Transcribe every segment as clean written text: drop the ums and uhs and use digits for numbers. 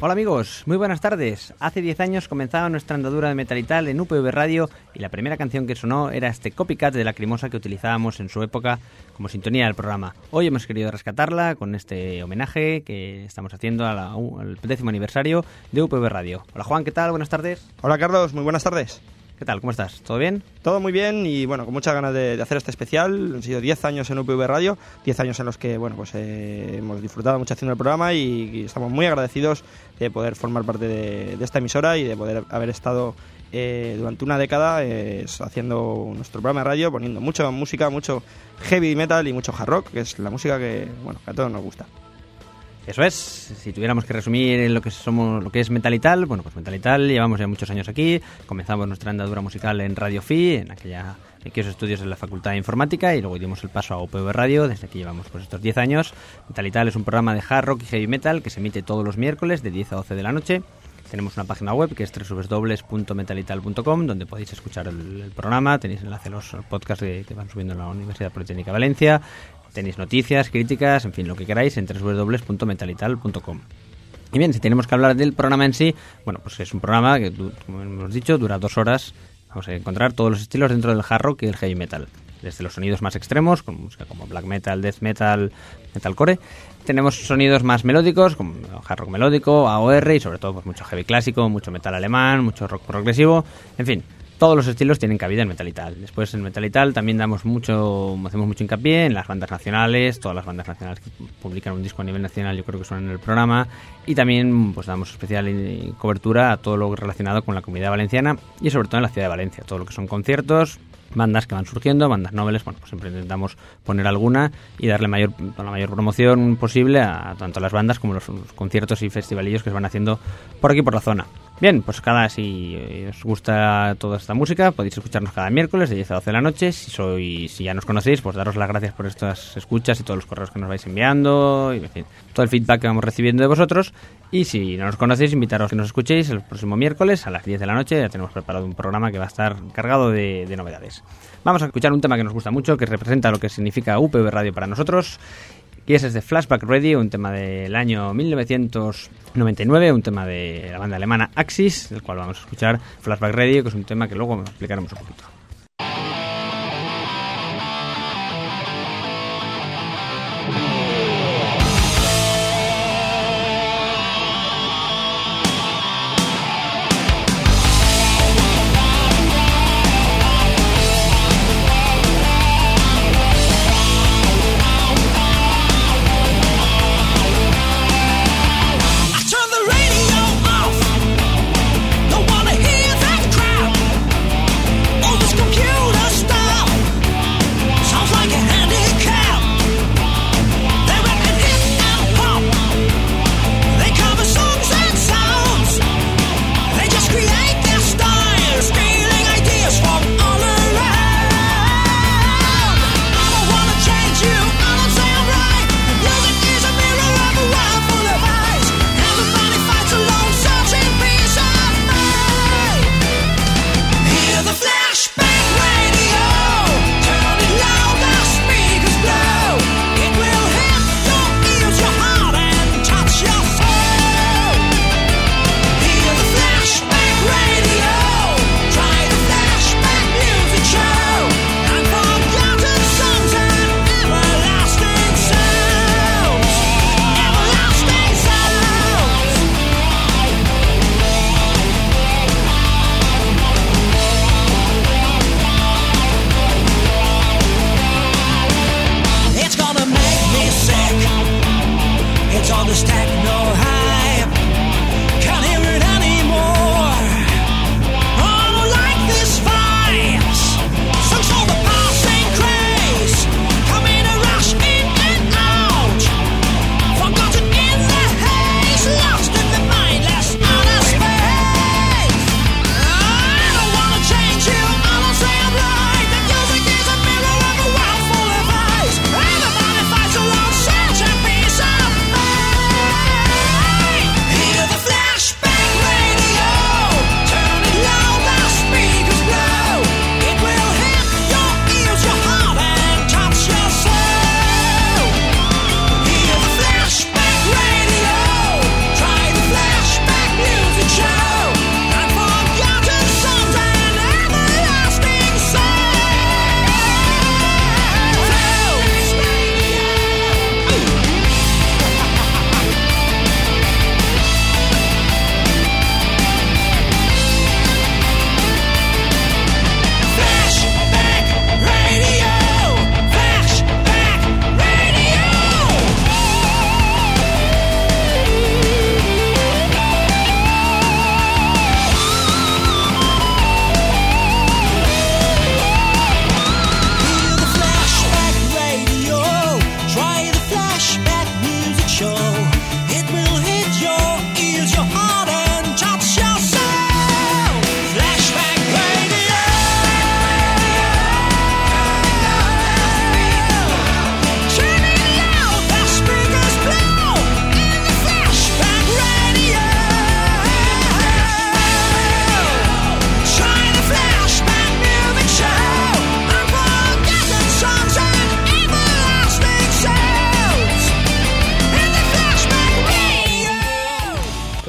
Hola amigos, muy buenas tardes. Hace 10 años comenzaba nuestra andadura de Metal y Tal en UPV Radio y la primera canción que sonó era este Copycat de Lacrimosa que utilizábamos en su época como sintonía del programa. Hoy hemos querido rescatarla con este homenaje que estamos haciendo al 10º aniversario de UPV Radio. Hola Juan, ¿qué tal? Buenas tardes. Hola Carlos, muy buenas tardes. ¿Qué tal? ¿Cómo estás? ¿Todo bien? Todo muy bien y bueno, con muchas ganas de hacer este especial. Han sido 10 años en UPV Radio, 10 años en los que bueno, pues hemos disfrutado mucho haciendo el programa y estamos muy agradecidos de poder formar parte de esta emisora y de poder haber estado durante una década haciendo nuestro programa de radio, poniendo mucha música, mucho heavy metal y mucho hard rock, que es la música que a todos nos gusta. Eso es, si tuviéramos que resumir lo que es Metal y Tal, bueno, pues Metal y Tal, llevamos ya muchos años aquí, comenzamos nuestra andadura musical en Radio Fi, en aquellos estudios de la Facultad de Informática, y luego dimos el paso a UPV Radio, desde aquí llevamos pues estos 10 años. Metal y Tal es un programa de hard rock y heavy metal que se emite todos los miércoles de 10 a 12 de la noche. Tenemos una página web que es www.metalital.com, donde podéis escuchar el programa, tenéis enlace a los podcasts que van subiendo en la Universidad Politécnica de Valencia. Tenéis noticias, críticas, en fin, lo que queráis en www.metalital.com. Y bien, si tenemos que hablar del programa en sí, bueno, pues es un programa que, como hemos dicho, dura 2 horas. Vamos a encontrar todos los estilos dentro del hard rock y el heavy metal. Desde los sonidos más extremos, con música como black metal, death metal, metalcore. Tenemos sonidos más melódicos, como hard rock melódico, AOR y sobre todo pues mucho heavy clásico, mucho metal alemán, mucho rock progresivo, en fin. Todos los estilos tienen cabida en Metal y Tal. Después en Metal y Tal también hacemos mucho hincapié en las bandas nacionales, todas las bandas nacionales que publican un disco a nivel nacional yo creo que suenan en el programa, y también pues damos especial cobertura a todo lo relacionado con la Comunidad Valenciana y sobre todo en la ciudad de Valencia, todo lo que son conciertos, bandas que van surgiendo, bandas nobles, bueno, pues siempre intentamos poner alguna y darle la mayor promoción posible a tanto las bandas como los conciertos y festivalillos que se van haciendo por aquí por la zona. Bien, pues si os gusta toda esta música, podéis escucharnos cada miércoles de 10 a 12 de la noche. Si ya nos conocéis, pues daros las gracias por estas escuchas y todos los correos que nos vais enviando, y en fin, todo el feedback que vamos recibiendo de vosotros. Y si no nos conocéis, invitaros a que nos escuchéis el próximo miércoles a las 10 de la noche. Ya tenemos preparado un programa que va a estar cargado de novedades. Vamos a escuchar un tema que nos gusta mucho, que representa lo que significa UPV Radio para nosotros. Y ese es de Flashback Radio, un tema del año 1999, un tema de la banda alemana Axis, del cual vamos a escuchar Flashback Radio, que es un tema que luego explicaremos un poquito. Don't wanna hear that crowd. All this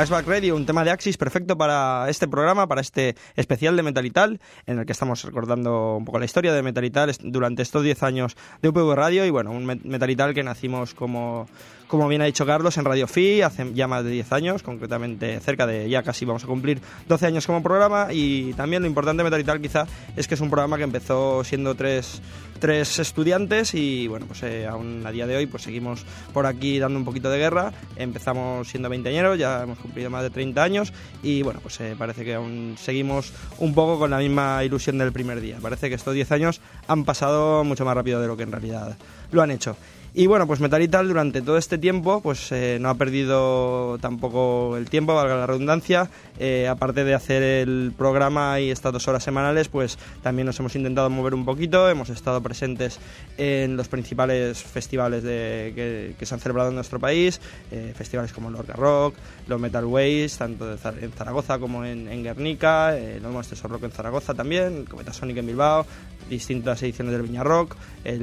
Flashback Radio, un tema de Axis perfecto para este programa, para este especial de Metal y Tal, en el que estamos recordando un poco la historia de Metal y Tal durante estos 10 años de UPV Radio. Y bueno, un Metal y Tal que nacimos, como bien ha dicho Carlos, en Radio Fi hace ya más de 10 años, concretamente cerca de, ya casi vamos a cumplir 12 años como programa. Y también lo importante de Metal y Tal quizá es que es un programa que empezó siendo tres estudiantes y bueno, pues aún a día de hoy pues seguimos por aquí dando un poquito de guerra. Empezamos siendo veinteañeros, ya hemos cumplido más de 30 años y bueno, pues parece que aún seguimos un poco con la misma ilusión del primer día. Parece que estos 10 años han pasado mucho más rápido de lo que en realidad lo han hecho. Y bueno, pues Metal y Tal durante todo este tiempo pues no ha perdido tampoco el tiempo, valga la redundancia. Aparte de hacer el programa y estas 2 horas semanales, pues también nos hemos intentado mover un poquito. Hemos estado presentes en los principales festivales que se han celebrado en nuestro país, festivales como el Lorca Rock, los Metal Ways, tanto en Zaragoza como en Guernica, los Monsters of Rock en Zaragoza también, el Cometa Sonic en Bilbao, distintas ediciones del Viña Rock,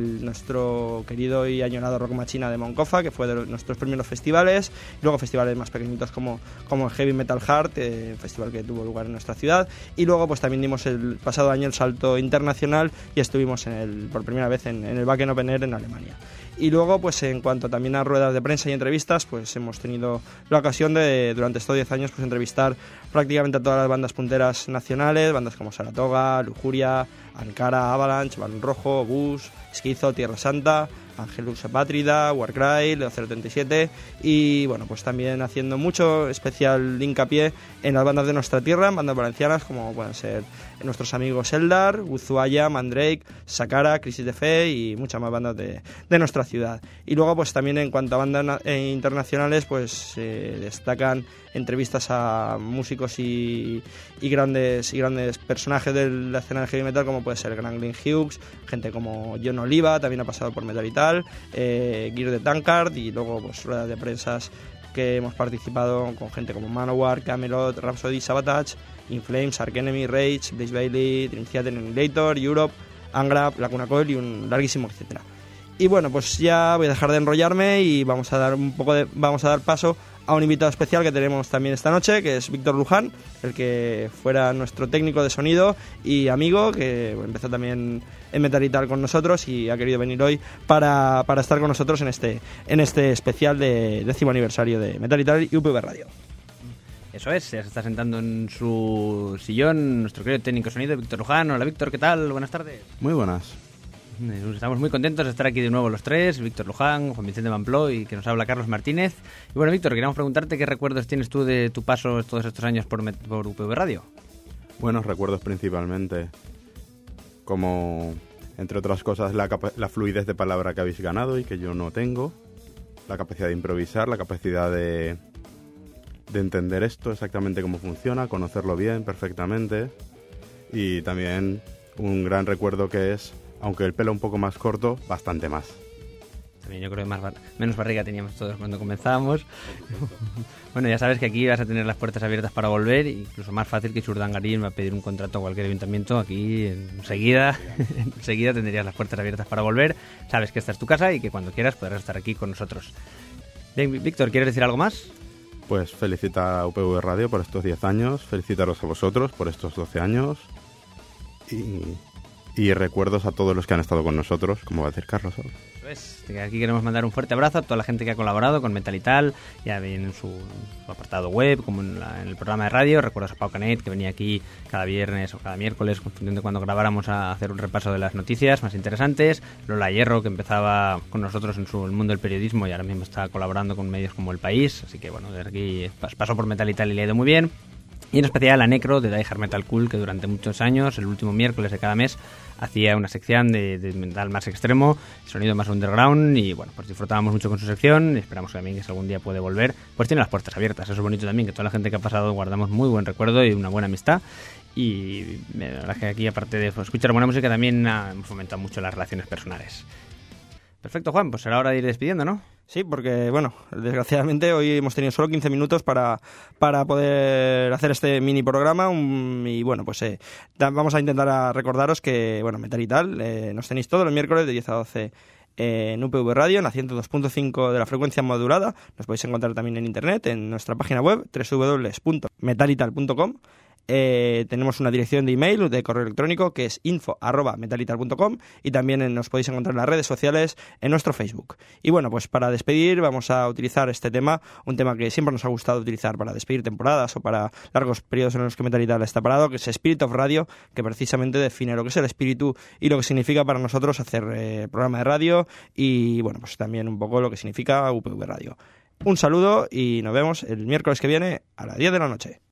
nuestro querido y añorado Rock Machina de Moncofa, que fue de nuestros primeros festivales, y luego festivales más pequeñitos como el Heavy Metal Heart, festival que tuvo lugar en nuestra ciudad, y luego pues también dimos el pasado año el salto internacional y estuvimos por primera vez en el Wacken Open Air en Alemania. Y luego, pues en cuanto también a ruedas de prensa y entrevistas, pues hemos tenido la ocasión de, durante estos 10 años, pues entrevistar prácticamente a todas las bandas punteras nacionales, bandas como Saratoga, Lujuria, Ankara, Avalanche, Balón Rojo, Bus, Esquizo, Tierra Santa, Angelus Apátrida, Warcry, Leo 037 y bueno, pues también haciendo mucho especial hincapié en las bandas de nuestra tierra, en bandas valencianas como pueden ser nuestros amigos Eldar, Uzuaya, Mandrake, Sakara, Crisis de Fe y muchas más bandas de nuestra ciudad. Y luego pues también en cuanto a bandas internacionales pues destacan entrevistas a músicos y grandes personajes de la escena del heavy metal, como puede ser el gran Glenn Hughes, gente como John Oliva, también ha pasado por Metal y Tal, Gear de Tankard, y luego pues ruedas de prensas que hemos participado con gente como Manowar, Camelot, Rhapsody, Sabotage, In Flames, Arch Enemy, Rage, Blaze Bailey, Dream Theater, Annihilator, Europe, Angra, Lacuna Coil y un larguísimo etcétera. Y bueno, pues ya voy a dejar de enrollarme y vamos a dar paso a un invitado especial que tenemos también esta noche, que es Víctor Luján, el que fuera nuestro técnico de sonido y amigo, que empezó también en Metal y Tal con nosotros y ha querido venir hoy para estar con nosotros en este especial de 10º aniversario de Metal y Tal y UPV Radio. Eso es, ya se está sentando en su sillón nuestro querido técnico de sonido, Víctor Luján. Hola Víctor, ¿qué tal? Buenas tardes. Muy buenas. Estamos muy contentos de estar aquí de nuevo los tres, Víctor Luján, Juan Vicente Mampló y que nos habla Carlos Martínez. Y bueno, Víctor, queríamos preguntarte qué recuerdos tienes tú de tu paso todos estos años por UPV Radio. Buenos recuerdos principalmente, como entre otras cosas la fluidez de palabra que habéis ganado y que yo no tengo, la capacidad de improvisar, la capacidad de entender esto exactamente cómo funciona, conocerlo bien, perfectamente, y también un gran recuerdo que es, aunque el pelo un poco más corto, bastante más. También yo creo que menos barriga teníamos todos cuando comenzábamos. Bueno, ya sabes que aquí vas a tener las puertas abiertas para volver, incluso más fácil que Urdangarín va a pedir un contrato a cualquier ayuntamiento. Aquí enseguida tendrías las puertas abiertas para volver. Sabes que esta es tu casa y que cuando quieras podrás estar aquí con nosotros. Bien, Víctor, ¿quieres decir algo más? Pues felicitar a UPV Radio por estos 10 años, felicitaros a vosotros por estos 12 años y recuerdos a todos los que han estado con nosotros, como va a decir Carlos. Pues aquí queremos mandar un fuerte abrazo a toda la gente que ha colaborado con Metal y Tal, ya bien en su apartado web, como en el programa de radio. Recuerdos a Pau Canet, que venía aquí cada viernes o cada miércoles, confundiendo cuando grabáramos, a hacer un repaso de las noticias más interesantes. Lola Hierro, que empezaba con nosotros en el mundo del periodismo y ahora mismo está colaborando con medios como El País, así que bueno, desde aquí pasó por Metal y Tal y le ha ido muy bien. Y en especial a Necro, de Die Hard Metal Cool, que durante muchos años, el último miércoles de cada mes, hacía una sección de metal más extremo, sonido más underground, y bueno, pues disfrutábamos mucho con su sección, y esperamos también que si algún día puede volver, pues tiene las puertas abiertas. Eso es bonito también, que toda la gente que ha pasado guardamos muy buen recuerdo y una buena amistad. Y la verdad es que aquí, aparte de escuchar buena música, también hemos fomentado mucho las relaciones personales. Perfecto, Juan, pues será hora de ir despidiendo, ¿no? Sí, porque, bueno, desgraciadamente hoy hemos tenido solo 15 minutos para poder hacer este mini programa y, bueno, pues vamos a intentar recordaros que, bueno, Metal y Tal, nos tenéis todos los miércoles de 10 a 12 en UPV Radio, en la 102.5 de la frecuencia modulada. Nos podéis encontrar también en internet, en nuestra página web, www.metalital.com. Tenemos una dirección de email, de correo electrónico, que es info@metalital.com, y también nos podéis encontrar en las redes sociales, en nuestro Facebook. Y bueno, pues para despedir vamos a utilizar este tema, un tema que siempre nos ha gustado utilizar para despedir temporadas o para largos periodos en los que Metalital está parado, que es Spirit of Radio, que precisamente define lo que es el espíritu y lo que significa para nosotros hacer programa de radio, y bueno, pues también un poco lo que significa UPV Radio. Un saludo y nos vemos el miércoles que viene a las 10 de la noche.